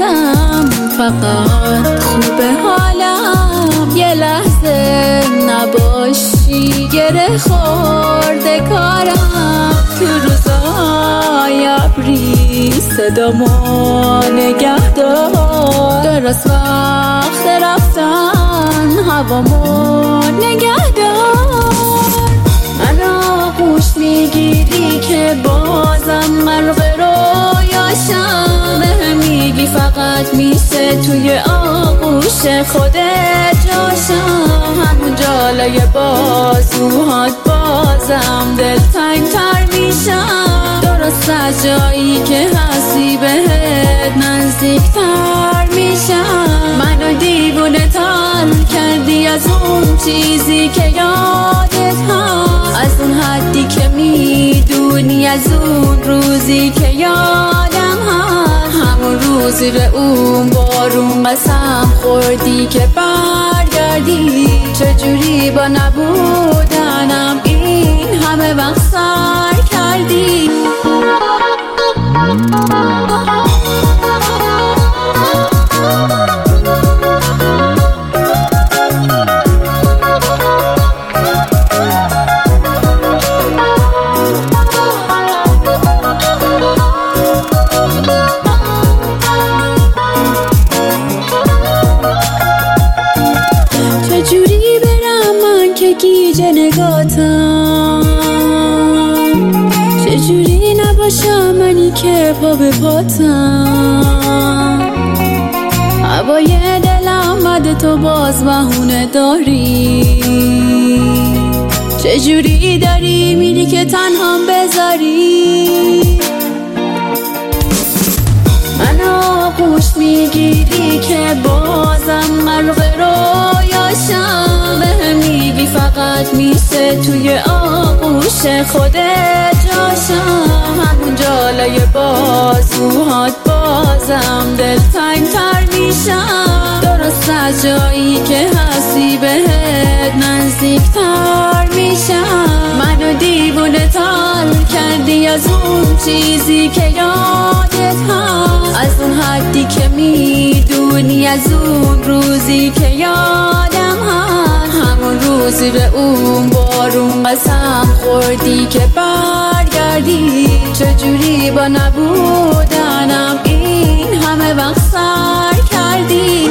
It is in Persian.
ازم، فقط خوبه حالم یه لحظه نباشی. گره خورده کارم تو روزای ابری، صدامو نگه دار. درست وقت رفتن هوامو نگه دار. من را گوش میگیری که بازم غرق رویاشم. بهم میگی فقط میشه توی آغوش خودت جاشم. همون جالای بازوهات بازم دلتنگ تر میشم. درست از جایی که هستی بهت نزدیک تر میشم. منو دیوونه تر کردی از اون چیزی که یادت هست، از اون حدی که میدونی، از اون روزی که یادم هست. همون روز زیر اون بارون قسم خوردی که برگردی. چجوری با نبودنم این همه وقت سر کردی؟ چجوری برم من که گیج نگاتم؟ چجوری نباشم منی که پا به پاتم؟ هوای دلم بده تو باز بهونه داری. چجوری داری میری که تنهام بذاری؟ منو گوش میگیری که بازم غرق رویاشم. بهم میگی فقط میشه توی آغوش خودت جاشم. همون جالای بازوهات بازم دلتنگ تر میشم. درست از جایی که هستی بهت نزدیک تر میشم. منو دیوونه تر کردی از اون چیزی که یادت هست، از اون حدی که میدونی، از اون روزی که یادم هست. همون روز زیر اون بارون قسم خوردی که برگردی. چجوری با نبودنم این همه وقت سر کردی؟